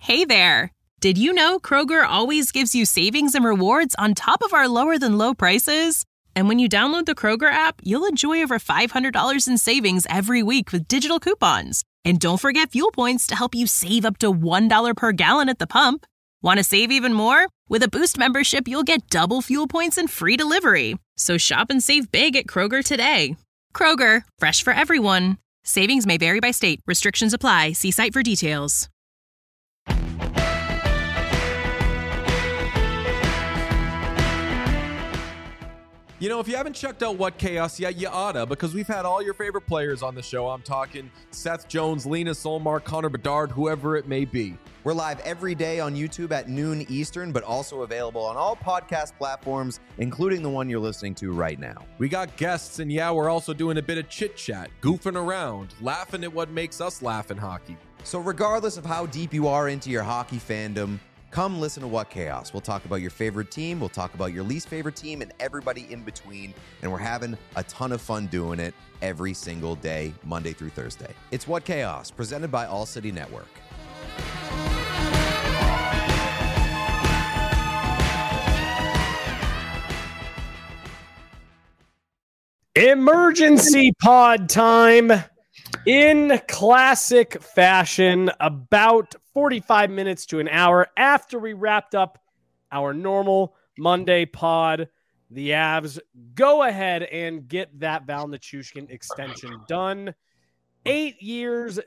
Hey there! Did you know Kroger always gives you savings and rewards on top of our lower-than-low prices? And when you download the Kroger app, you'll enjoy over $500 in savings every week with digital coupons. And don't forget fuel points to help you save up to $1 per gallon at the pump. Want to save even more? With a Boost membership, you'll get double fuel points and free delivery. So shop and save big at Kroger today. Kroger, fresh for everyone. Savings may vary by state. Restrictions apply. See site for details. You know, if you haven't checked out What Chaos yet, you oughta, because we've had all your favorite players on the show. I'm talking Seth Jones, Lena Solmar, Connor Bedard, whoever it may be. We're live every day on YouTube at noon Eastern, but also available on all podcast platforms, including the one you're listening to right now. We got guests, and yeah, we're also doing a bit of chit-chat, goofing around, laughing at what makes us laugh in hockey. So regardless of how deep you are into your hockey fandom, come listen to What Chaos. We'll talk about your favorite team, we'll talk about your least favorite team, and everybody in between, and we're having a ton of fun doing it every single day, Monday through Thursday. It's What Chaos, presented by All City Network. Emergency pod time in classic fashion, about 45 minutes to an hour after we wrapped up our normal Monday pod. The Avs go ahead and get that Val Nichushkin extension done. 8 years,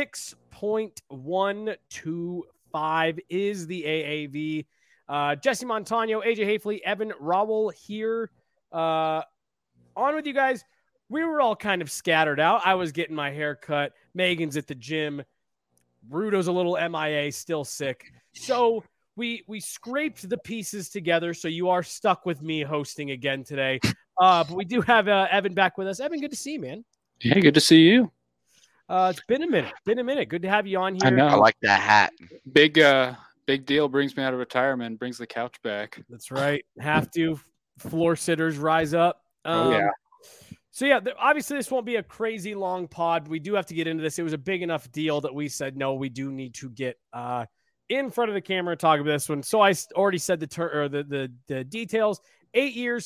$6.125 is the AAV. Jesse Montano, AJ Hafley, Evan Rowell here. On with you guys. We were all kind of scattered out. I was getting my hair cut. Megan's at the gym. Rudo's a little MIA, still sick. So we scraped the pieces together. So you are stuck with me hosting again today. But we do have Evan back with us. Evan, good to see you, man. Yeah, good to see you. It's been a minute. Good to have you on here. I know. I like that hat. Big deal. Brings me out of retirement. Brings the couch back. That's right. Have to. Floor sitters rise up. Yeah. So, yeah, obviously this won't be a crazy long pod. We do have to get into this. It was a big enough deal that we said, no, we do need to get in front of the camera and talk about this one. So I already said the details. 8 years,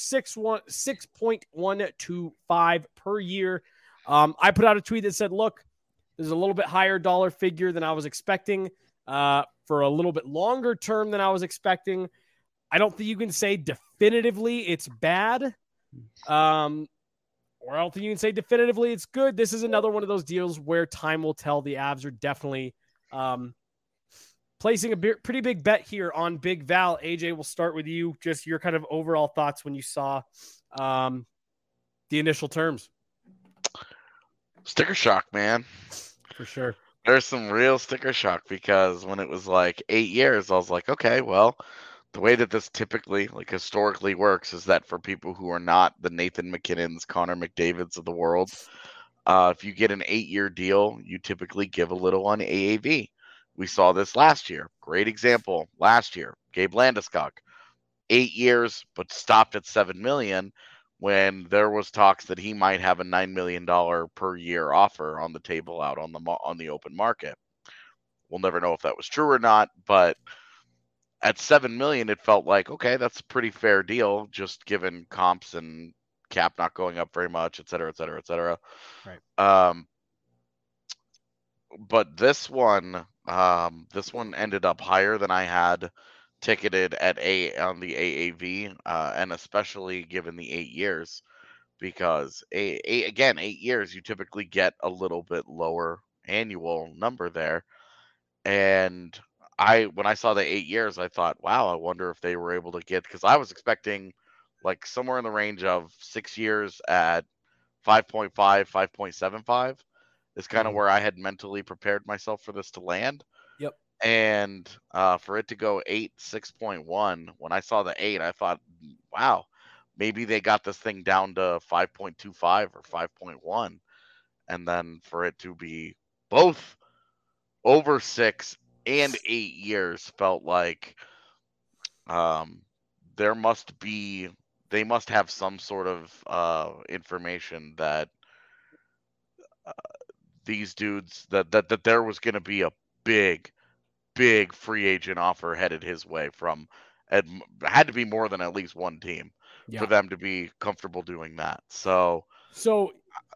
6.125 per year. I put out a tweet that said, look, there's a little bit higher dollar figure than I was expecting for a little bit longer term than I was expecting. I don't think you can say definitively it's bad. Or I don't think you can say definitively it's good. This is another one of those deals where time will tell. The Avs are definitely placing a pretty big bet here on Big Val. AJ, we'll start with you. Just your kind of overall thoughts when you saw the initial terms. Sticker shock, man. For sure. There's some real sticker shock because when it was like 8 years, I was like, okay, well, the way that this typically, like historically works is that for people who are not the Nathan McKinnons, Connor McDavids of the world, if you get an 8-year deal, you typically give a little on AAV. We saw this last year. Great example. Last year, Gabe Landeskog, 8 years, but stopped at $7 million when there was talks that he might have a $9 million per year offer on the table out on the open market. We'll never know if that was true or not, but at $7 million, it felt like, okay, that's a pretty fair deal, just given comps and cap not going up very much, et cetera, et cetera, et cetera. Right. But this one ended up higher than I had ticketed on the AAV, and especially given the 8 years, because 8 years, you typically get a little bit lower annual number there, and when I saw the 8 years, I thought, wow, I wonder if they were able to get, because I was expecting like somewhere in the range of 6 years at 5.5, 5.75 is kind of where I had mentally prepared myself for this to land. Yep. And for it to go 6.1, when I saw the 8, I thought, wow, maybe they got this thing down to 5.25 or 5.1. And then for it to be both over 6 and 8 years felt like they must have some sort of information that these dudes that there was going to be a big big free agent offer headed his way from it had to be more than at least one team Yeah. for them to be comfortable doing that. So So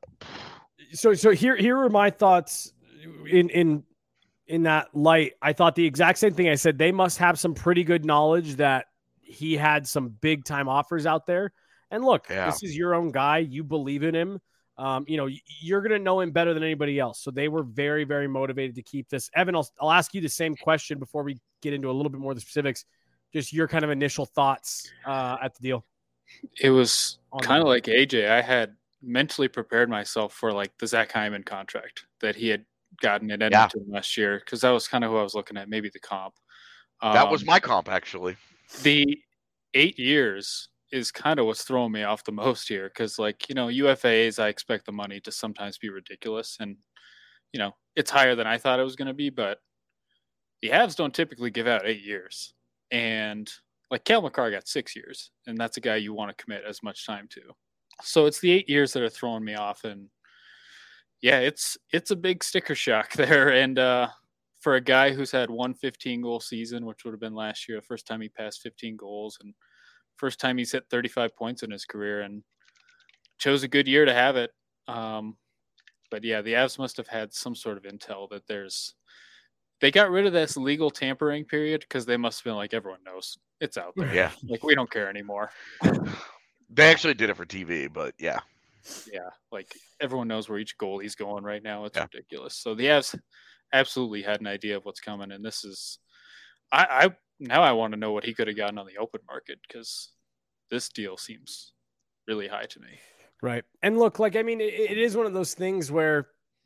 here are my thoughts in that light. I thought the exact same thing. I said they must have some pretty good knowledge that he had some big time offers out there. And look, This is your own guy. You believe in him. You're going to know him better than anybody else. So they were very, very motivated to keep this. Evan, I'll ask you the same question before we get into a little bit more of the specifics. Just your kind of initial thoughts at the deal. It was kind of like AJ. I had mentally prepared myself for like the Zach Hyman contract that he had gotten at Edmonton last year, because that was kind of who I was looking at, maybe the comp. That was my comp, actually. The 8 years is kind of what's throwing me off the most here, because UFAs, I expect the money to sometimes be ridiculous, and it's higher than I thought it was going to be, but the Avs don't typically give out 8 years, and like Cale Makar got 6 years, and that's a guy you want to commit as much time to. So it's the 8 years that are throwing me off, and yeah, it's a big sticker shock there, and for a guy who's had one 15-goal season, which would have been last year, the first time he passed 15 goals, and first time he's hit 35 points in his career, and chose a good year to have it. But yeah, the Avs must have had some sort of intel that they got rid of this legal tampering period, because they must have been like, everyone knows it's out there. Yeah. Like, we don't care anymore. They actually did it for TV, but yeah. Yeah, like everyone knows where each goalie's going right now. It's ridiculous. So the Avs absolutely had an idea of what's coming, and this is I want to know what he could have gotten on the open market, because this deal seems really high to me. Right. And look, like, I mean, it is one of those things where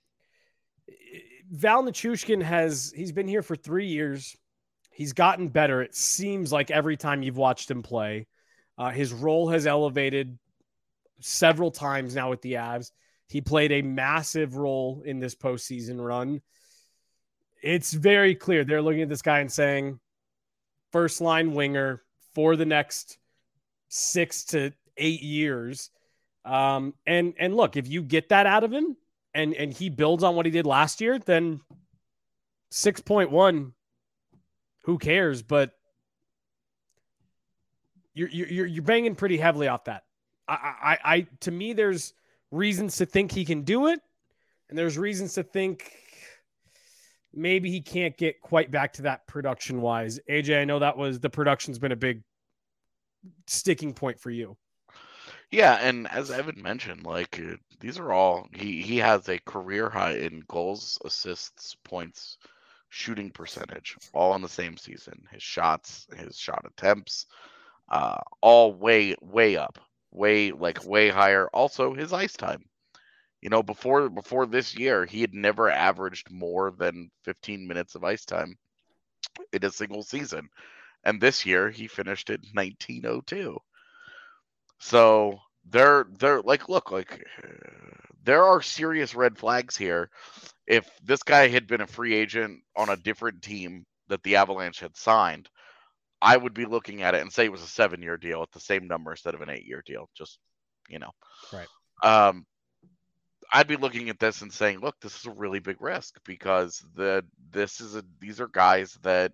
Val Nichushkin he's been here for 3 years. He's gotten better. It seems like every time you've watched him play, his role has elevated several times now with the Avs. He played a massive role in this postseason run. It's very clear they're looking at this guy and saying, first line winger for the next 6 to 8 years. And look, if you get that out of him and he builds on what he did last year, then 6.1, who cares? But you're banging pretty heavily off that. I to me, there's reasons to think he can do it, and there's reasons to think maybe he can't get quite back to that production wise. AJ, I know the production's been a big sticking point for you. Yeah, and as Evan mentioned, like these are all he has a career high in goals, assists, points, shooting percentage, all in the same season. His shots, his shot attempts, all way up. Way higher. Also, his ice time. Before this year, he had never averaged more than 15 minutes of ice time in a single season. And this year, he finished at 1902. So they're like, look, like there are serious red flags here. If this guy had been a free agent on a different team that the Avalanche had signed, I would be looking at it and say it was a 7-year deal at the same number instead of an 8-year deal. Just, right. I'd be looking at this and saying, look, this is a really big risk, because these are guys that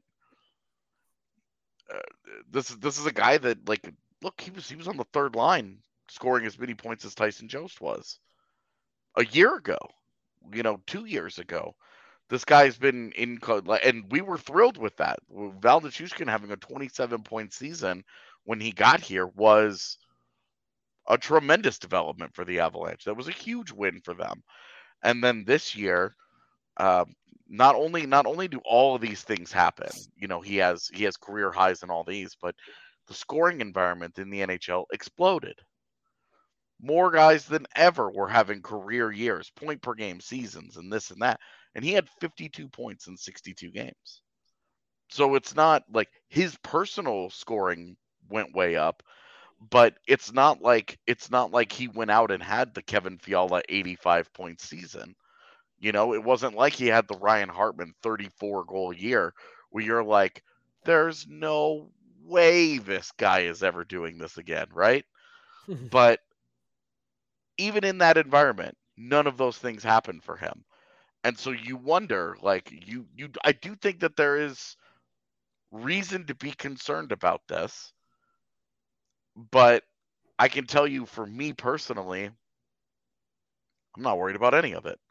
this is a guy that, like, look, he was on the third line scoring as many points as Tyson Jost was a year ago, 2 years ago. This guy's been and we were thrilled with that. Val Nichushkin having a 27-point season when he got here was a tremendous development for the Avalanche. That was a huge win for them. And then this year, not only do all of these things happen, he has career highs in all these, but the scoring environment in the NHL exploded. More guys than ever were having career years, point per game seasons, and this and that. And he had 52 points in 62 games. So it's not like his personal scoring went way up, but it's not like he went out and had the Kevin Fiala 85-point season. It wasn't like he had the Ryan Hartman 34-goal year where you're like, there's no way this guy is ever doing this again, right? But even in that environment, none of those things happened for him. And so you wonder, like, I do think that there is reason to be concerned about this, but I can tell you, for me personally, I'm not worried about any of it.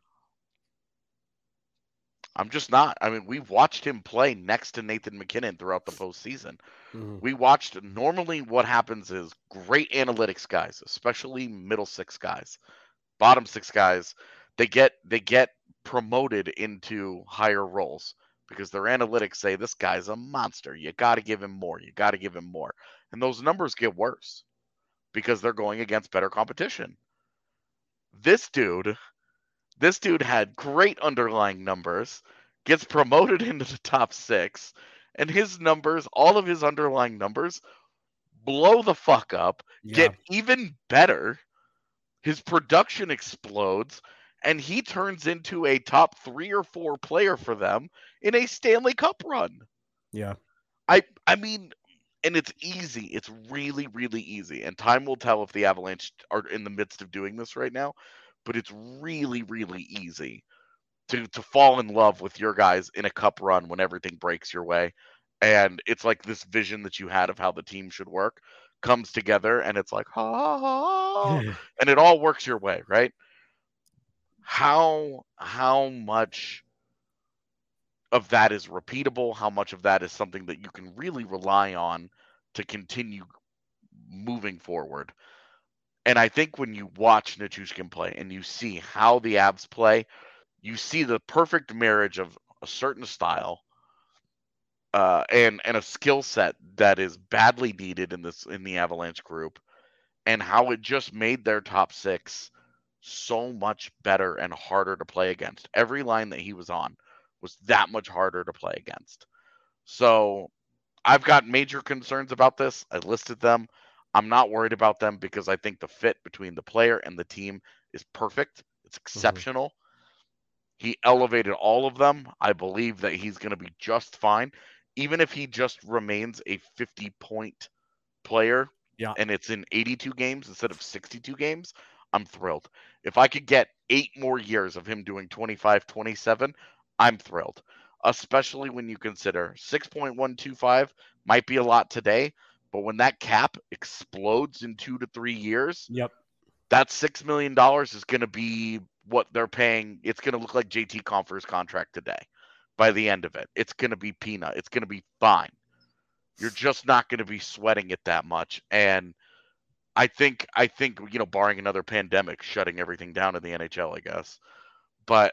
I'm just not. I mean, we've watched him play next to Nathan MacKinnon throughout the postseason. We watched, normally what happens is great analytics guys, especially middle six guys, bottom six guys, they get promoted into higher roles because their analytics say this guy's a monster. You got to give him more. You got to give him more. And those numbers get worse because they're going against better competition. This dude had great underlying numbers, gets promoted into the top 6, and his numbers, all of his underlying numbers, blow the fuck up, get even better. His production explodes, and he turns into a top 3 or 4 player for them in a Stanley Cup run. Yeah. I mean, and it's easy. It's really, really easy. And time will tell if the Avalanche are in the midst of doing this right now. But it's really, really easy to fall in love with your guys in a cup run when everything breaks your way. And it's like this vision that you had of how the team should work comes together, and it's like, and it all works your way, right? How much of that is repeatable? How much of that is something that you can really rely on to continue moving forward? And I think when you watch Nichushkin play and you see how the Avs play, you see the perfect marriage of a certain style and a skill set that is badly needed in the Avalanche group, and how it just made their top 6 so much better and harder to play against. Every line that he was on was that much harder to play against. So I've got major concerns about this. I listed them. I'm not worried about them because I think the fit between the player and the team is perfect. It's exceptional. He elevated all of them. I believe that he's going to be just fine. Even if he just remains a 50-point player and it's in 82 games instead of 62 games, I'm thrilled. If I could get 8 more years of him doing 25, 27, I'm thrilled. Especially when you consider 6.125 might be a lot today, but when that cap explodes in 2 to 3 years, that $6 million is going to be what they're paying. It's going to look like JT Compher's contract today. By the end of it, it's going to be peanut. It's going to be fine. You're just not going to be sweating it that much. And I think barring another pandemic shutting everything down in the NHL, I guess. But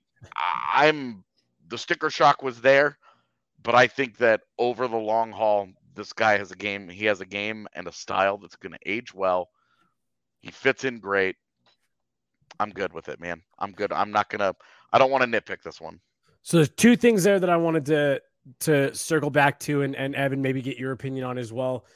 I'm the sticker shock was there, but I think that over the long haul, this guy has a game. He has a game and a style that's going to age well. He fits in great. I'm good with it, man. I'm good. I don't want to nitpick this one. So there's 2 things there that I wanted to circle back to and Evan, maybe get your opinion on as well.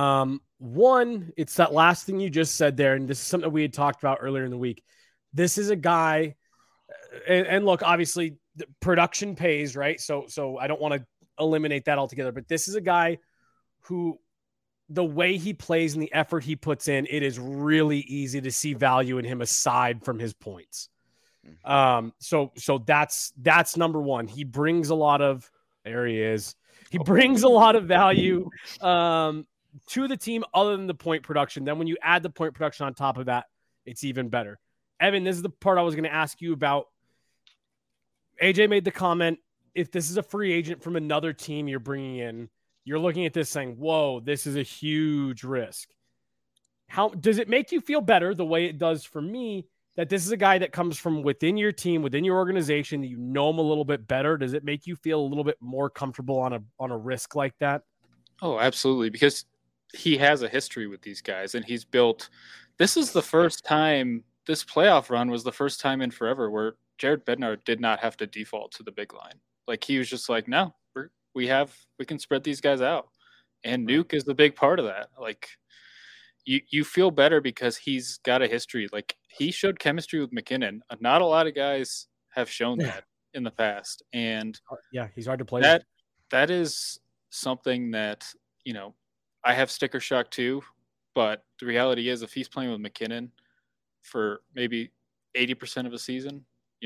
One, it's that last thing you just said there. And this is something we had talked about earlier in the week. This is a guy, and look, obviously the production pays, right? So I don't want to eliminate that altogether, but this is a guy who, the way he plays and the effort he puts in, it is really easy to see value in him aside from his points. So that's number one. He brings a lot of, there he is. He brings a lot of value to the team other than the point production. Then when you add the point production on top of that, it's even better. Evan, this is the part I was going to ask you about. AJ made the comment, if this is a free agent from another team you're bringing in, you're looking at this saying, whoa, this is a huge risk. How does it make you feel better the way it does for me that this is a guy that comes from within your team, within your organization, that you know him a little bit better? Does it make you feel a little bit more comfortable on a risk like that? Oh, absolutely. Because he has a history with these guys and he's built, this is the first time, this playoff run was the first time in forever where Jared Bednar did not have to default to the big line. Like he was just like, no, we can spread these guys out. And Nuke is the big part of that. Like you feel better because he's got a history. Like he showed chemistry with MacKinnon. Not a lot of guys have shown that in the past. And he's hard to play. That is something that, I have sticker shock too, but the reality is if he's playing with MacKinnon for maybe 80% of a season,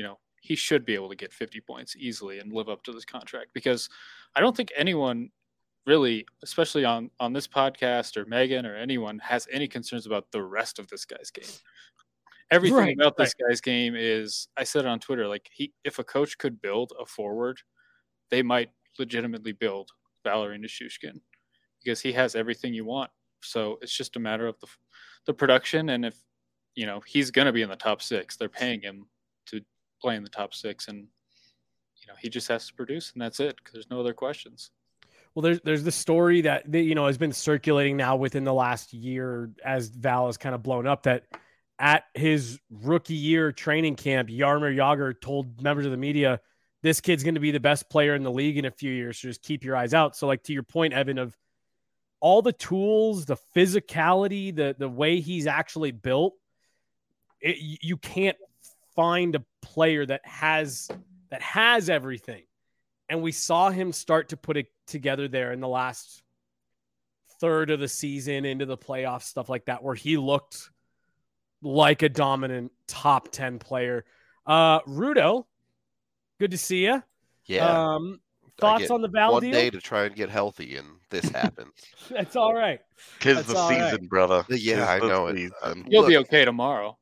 he should be able to get 50 points easily and live up to this contract, because I don't think anyone really, especially on this podcast or Megan or anyone, has any concerns about the rest of this guy's game. Everything about this guy's game is, I said it on Twitter, like if a coach could build a forward, they might legitimately build Valeri Nichushkin, because he has everything you want. So it's just a matter of the production. And if, he's going to be in the top 6, they're paying him to play in the top 6, and, he just has to produce, and that's it, because there's no other questions. Well, there's the story that has been circulating now within the last year as Val has kind of blown up, that at his rookie year training camp, Jaromir Jagr told members of the media, this kid's going to be the best player in the league in a few years, so just keep your eyes out. So, like, to your point, Evan, of all the tools, the physicality, the way he's actually built, you can't find a player that has everything. And we saw him start to put it together there in the last third of the season into the playoffs, stuff like that, where he looked like a dominant top 10 player. Rudo, good to see you. Yeah. Thoughts on the Val one deal? day to try and get healthy, and this happens. That's all right. 'Tis That's the all season, right. brother. Yeah, I 'Tis the know it. season. You'll Look, be okay tomorrow.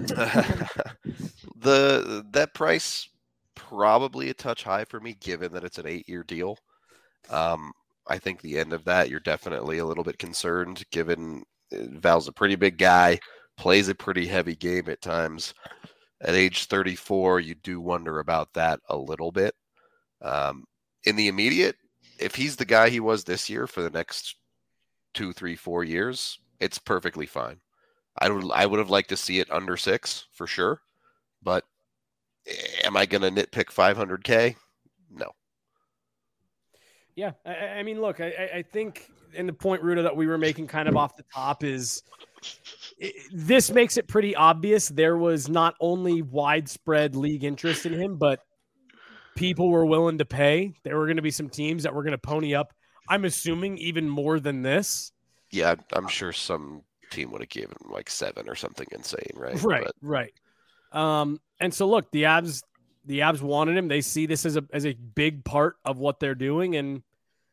that price probably a touch high for me, given that it's an 8-year deal. I think the end of that, you're definitely a little bit concerned, given Val's a pretty big guy, plays a pretty heavy game at times. At age 34, you do wonder about that a little bit. In the immediate, if he's the guy he was this year for the next 2, 3, 4 years, it's perfectly fine. I would have liked to see it under 6 for sure, but am I going to nitpick $500K? No. Yeah, I mean, look, I think in the point, Ruda, that we were making kind of off the top is this makes it pretty obvious there was not only widespread league interest in him, but people were willing to pay. There were going to be some teams that were going to pony up, I'm assuming, even more than this. Yeah, I'm sure some team would have given him like 7 or something insane, right? Right. And so look, the Avs wanted him. They see this as a big part of what they're doing, and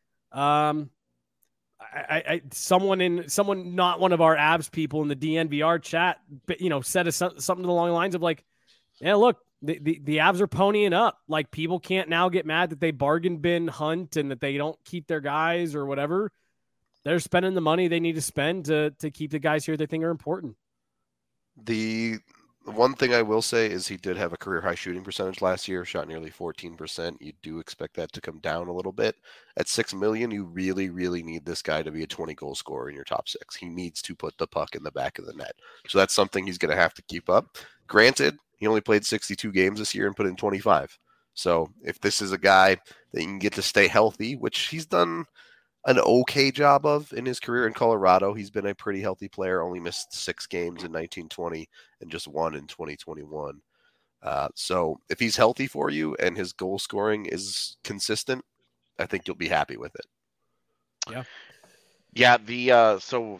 someone not one of our Avs people in the DNVR chat, said something along the lines of like, yeah, look, the Avs are ponying up. Like, people can't now get mad that they bargain bin Hunt and that they don't keep their guys or whatever. They're spending the money they need to spend to keep the guys here they think are important. The one thing I will say is he did have a career high shooting percentage last year, shot nearly 14%. You do expect that to come down a little bit. At $6 million, you really, really need this guy to be a 20-goal scorer in your top 6. He needs to put the puck in the back of the net. So that's something he's going to have to keep up. Granted, he only played 62 games this year and put in 25. So if this is a guy that you can get to stay healthy, which he's done an okay job of in his career in Colorado. He's been a pretty healthy player, only missed 6 games in 1920 and just 1 in 2021. So if he's healthy for you and his goal scoring is consistent, I think you'll be happy with it. Yeah. So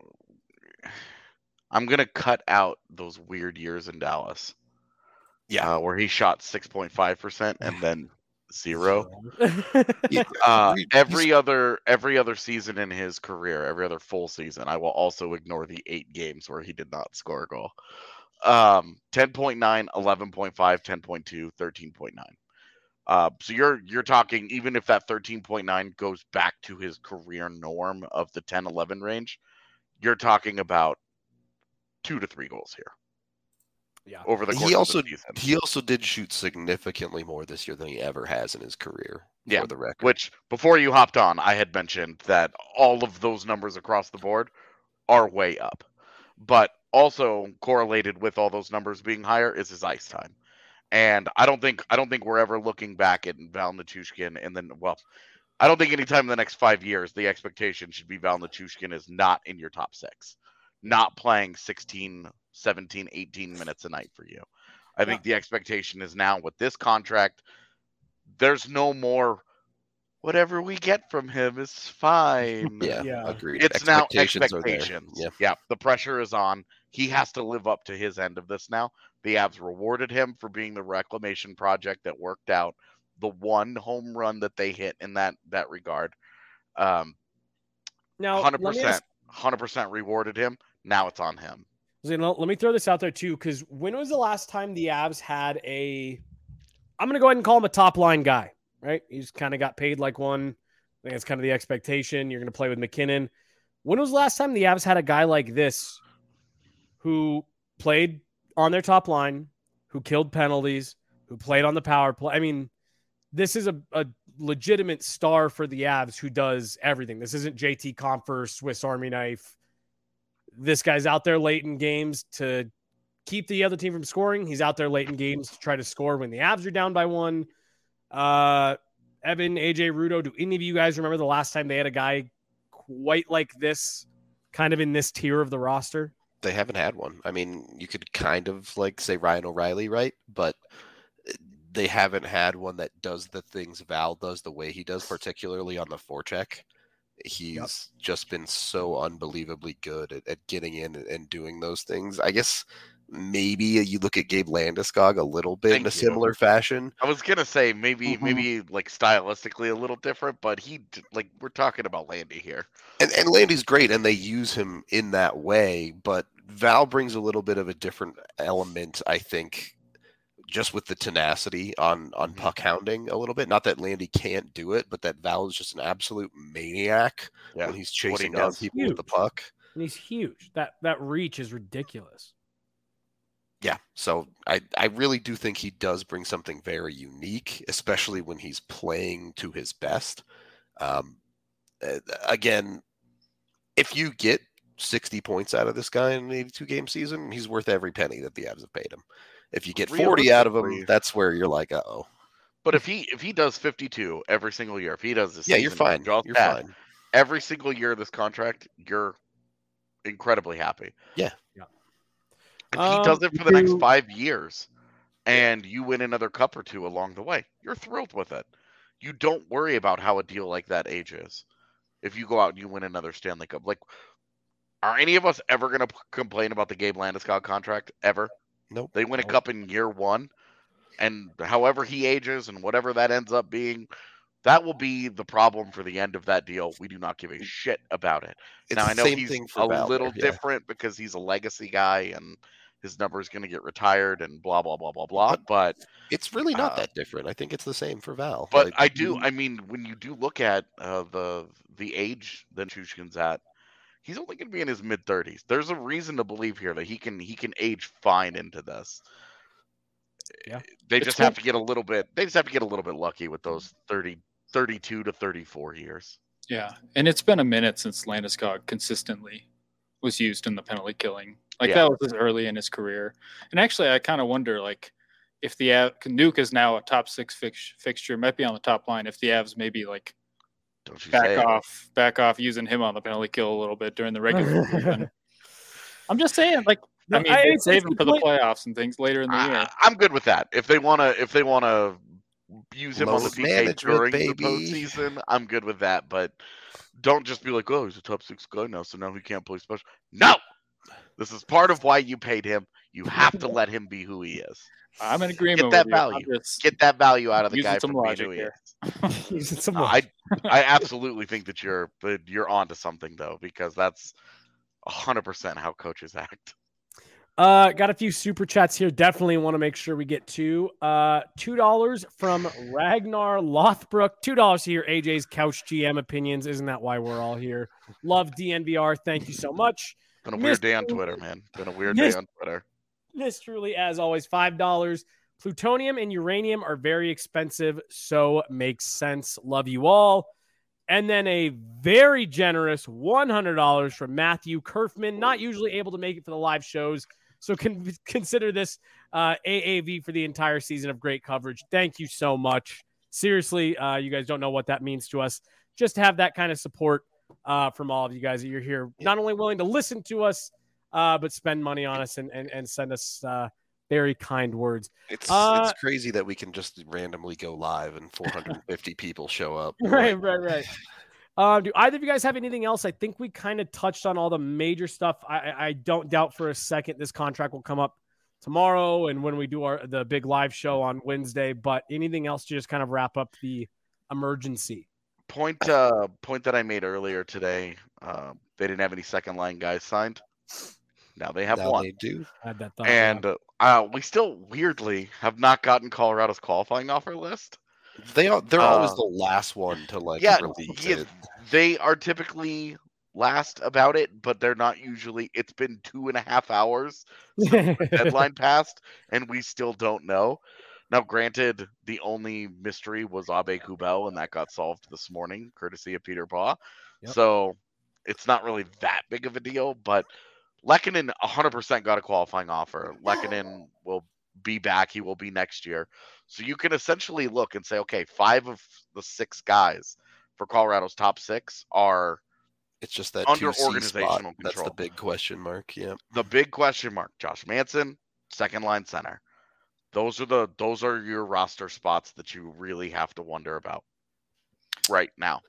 I'm going to cut out those weird years in Dallas. Yeah. Where he shot 6.5% and then 0. Every other season in his career, every other full season, I will also ignore the 8 games where he did not score a goal. 10.9, 11.5, 10.2, 13.9. So you're talking, even if that 13.9 goes back to his career norm of the 10-11 range, you're talking about 2 to 3 goals here. Yeah. Over the course of the season. He also did shoot significantly more this year than he ever has in his career. Yeah, for the record. Which, before you hopped on, I had mentioned that all of those numbers across the board are way up. But also correlated with all those numbers being higher is his ice time. And I don't think we're ever looking back at Val Nichushkin and then, I don't think anytime in the next 5 years the expectation should be Val Nichushkin is not in your top 6. Not playing 16, 17, 18 minutes a night for you. I think the expectation is now with this contract, there's no more whatever we get from him is fine. Yeah, Yeah. agreed. It's now Expectations are there. expectations. Yeah. The pressure is on. He has to live up to his end of this now. The Avs rewarded him for being the reclamation project that worked out. The one home run that they hit in that regard. Now, 100%. 100% rewarded him. Now it's on him. Let me throw this out there too, because when was the last time the Avs had I'm going to go ahead and call him a top line guy, right? He's kind of got paid like one. I think that's kind of the expectation. You're going to play with McKinnon. When was the last time the Avs had a guy like this who played on their top line, who killed penalties, who played on the power play? I mean, this is a legitimate star for the Avs who does everything. This isn't JT Compher, Swiss Army knife. This guy's out there late in games to keep the other team from scoring. He's out there late in games to try to score when the Avs are down by one. Evan, AJ, Rudo, do any of you guys remember the last time they had a guy quite like this, kind of in this tier of the roster? They haven't had one. I mean, you could kind of like say Ryan O'Reilly, right? But they haven't had one that does the things Val does the way he does, particularly on the forecheck. He's just been so unbelievably good at getting in and doing those things. I guess maybe you look at Gabe Landeskog a little bit in a similar fashion. I was gonna say maybe like stylistically a little different, but we're talking about Landy here. And Landy's great, and they use him in that way. But Val brings a little bit of a different element, I think, just with the tenacity on puck hounding a little bit. Not that Landy can't do it, but that Val is just an absolute maniac when he's chasing down people with the puck. And he's huge. That reach is ridiculous. Yeah, so I really do think he does bring something very unique, especially when he's playing to his best. Again, if you get 60 points out of this guy in an 82-game season, he's worth every penny that the Avs have paid him. If you get 40 out of him, that's where you're like, uh-oh. But if he does 52 every single year, if he does this, you're fine. You're fine. Every single year of this contract, you're incredibly happy. Yeah. If he does it for the next 5 years, and you win another cup or two along the way, you're thrilled with it. You don't worry about how a deal like that ages. If you go out and you win another Stanley Cup, like, are any of us ever going to complain about the Gabe Landeskog contract ever? Nope. They win a cup in year one, and however he ages and whatever that ends up being, that will be the problem for the end of that deal. We do not give a shit about it. Now, I know he's a little different because he's a legacy guy and his number is going to get retired and blah, blah, blah, blah, blah. But it's really not that different. I think it's the same for Val. But I mean, when you do look at the age that Chushkin's at, he's only going to be in his mid-30s. There's a reason to believe here that he can age fine into this. Yeah. They just have to get a little bit lucky with those 32 to 34 years. Yeah. And it's been a minute since Landeskog consistently was used in the penalty killing. That was early in his career. And actually, I kind of wonder, if the Nuke is now a top 6 fixture, might be on the top line. If the Avs maybe back off using him on the penalty kill a little bit during the regular season. I'm just saying, they save him for the playoffs and things later in the year. I'm good with that. If they want to use him on the PK during the postseason, I'm good with that. But don't just be like, oh, he's a top 6 guy now, so now he can't play special. No! This is part of why you paid him. You have to let him be who he is. I'm in agreement. Get that value. Get that value out of the guy from being who he is. I absolutely think that you're onto something though, because that's 100% how coaches act. Got a few super chats here. Definitely want to make sure we get to $2 from Ragnar Lothbrook. $2 here. AJ's Couch GM opinions. Isn't that why we're all here? Love DNVR. Thank you so much. Been a weird day on Twitter, man. Been a weird day on Twitter. This truly, as always, $5. Plutonium and uranium are very expensive, so makes sense. Love you all. And then a very generous $100 from Matthew Kerfman, not usually able to make it for the live shows, so consider this AAV for the entire season of great coverage. Thank you so much. Seriously, you guys don't know what that means to us. Just to have that kind of support from all of you guys that you're here, not only willing to listen to us, but spend money on us and send us Very kind words. It's Uh, crazy that we can just randomly go live and 450 people show up. Right. Do either of you guys have anything else? I think we kind of touched on all the major stuff. I don't doubt for a second this contract will come up tomorrow and when we do the big live show on Wednesday. But anything else to just kind of wrap up the emergency? Point that I made earlier today. They didn't have any second line guys signed. Now they have Now one. they do. I had that thought. And we still weirdly have not gotten Colorado's qualifying offer list. They're always the last one to release it. They are typically last about it, but they're not usually. It's been 2.5 hours since the deadline passed, and we still don't know. Now, granted, the only mystery was Abe Kubel, and that got solved this morning, courtesy of Peter Baugh. Yep. So it's not really that big of a deal, but Lehkonen 100% got a qualifying offer. Lehkonen will be back. He will be next year. So you can essentially look and say, okay, 5 of the 6 guys for Colorado's top 6 are It's just that under 2C organizational spot. control. That's the big question mark. Yeah. The big question mark, Josh Manson, second line center. Those are your roster spots that you really have to wonder about right now.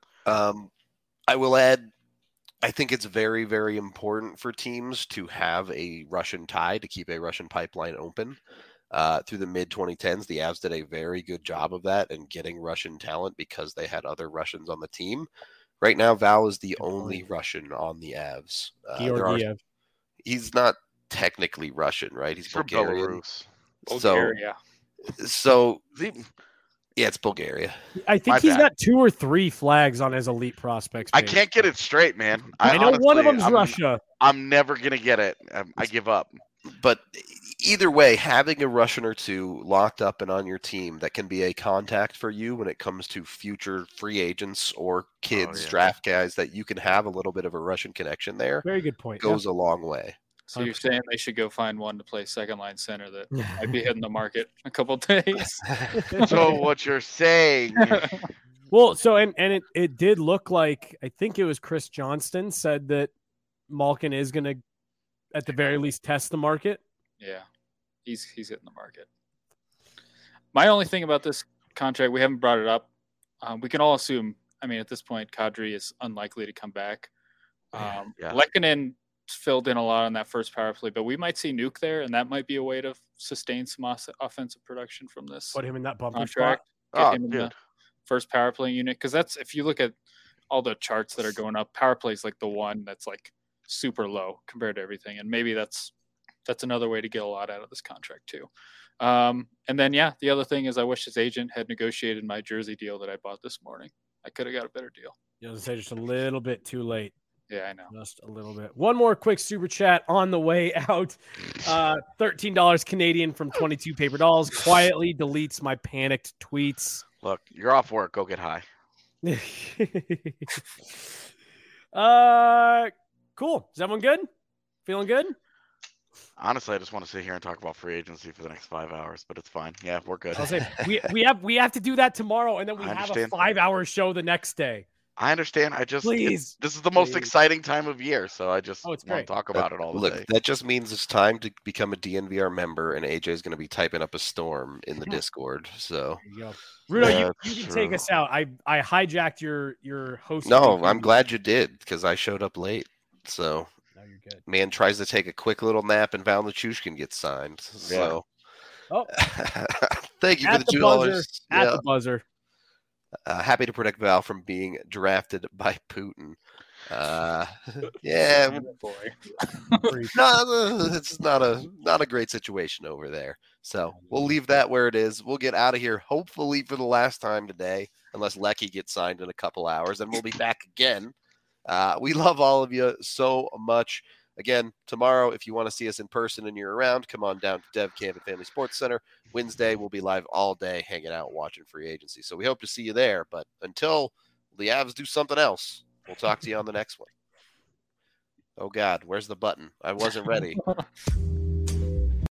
I will add, I think it's very, very important for teams to have a Russian tie to keep a Russian pipeline open. Through the mid-2010s, the Avs did a very good job of that and getting Russian talent because they had other Russians on the team. Right now, Val is the only Russian on the Avs. Georgiev. He's not technically Russian, right? He's From Bulgarian. Belarus. Bulgaria. So yeah, it's Bulgaria. I think My he's bad. got 2 or 3 flags on his elite prospects I page. can't get it straight, man. I know one of honestly, them's Russia. I'm never gonna get it. I give up. But either way, having a Russian or two locked up and on your team that can be a contact for you when it comes to future free agents or kids, draft guys, that you can have a little bit of a Russian connection there Very good point. goes a long way. So you're saying they should go find one to play second line center that might be hitting the market in a couple days. So what you're saying? Well, so and it did look like, I think it was Chris Johnston said that Malkin is going to at the very least test the market. Yeah, he's hitting the market. My only thing about this contract, we haven't brought it up. We can all assume. I mean, at this point, Kadri is unlikely to come back. Lehkonen filled in a lot on that first power play, but we might see Nuke there, and that might be a way to sustain some offensive production from this. Put him in that bumper contract. spot. Get him in the first power play unit, because that's, if you look at all the charts that are going up, power play is like the one that's like super low compared to everything, and maybe that's another way to get a lot out of this contract too. And then the other thing is, I wish his agent had negotiated my jersey deal that I bought this morning. I could have got a better deal. You know, say just a little bit too late. Yeah, I know. Just a little bit. One more quick super chat on the way out. $13 Canadian from 22 Paper Dolls quietly deletes my panicked tweets. Look, you're off work. Go get high. Cool. Is everyone good? Feeling good? Honestly, I just want to sit here and talk about free agency for the next 5 hours, but it's fine. Yeah, we're good. I'll say we have to do that tomorrow, and then we have a 5-hour show the next day. I understand. Please. This is the most exciting time of year, so I just want to talk about it all the day. That just means it's time to become a DNVR member, and AJ is going to be typing up a storm in the Discord. So, there you go. Rudo, you can take us out. I hijacked your host. No, I'm glad you did, because I showed up late. So, now you're good. Man tries to take a quick little nap, and Val Nichushkin gets signed. So, thank you for the $2. At the buzzer. Happy to protect Val from being drafted by Putin. It's not a great situation over there. So we'll leave that where it is. We'll get out of here, hopefully for the last time today, unless Lecky gets signed in a couple hours, and we'll be back again. We love all of you so much. Again, tomorrow, if you want to see us in person and you're around, come on down to Dev Camp at Family Sports Center. Wednesday, we'll be live all day, hanging out, watching free agency. So we hope to see you there. But until the Avs do something else, we'll talk to you on the next one. Oh, God, where's the button? I wasn't ready.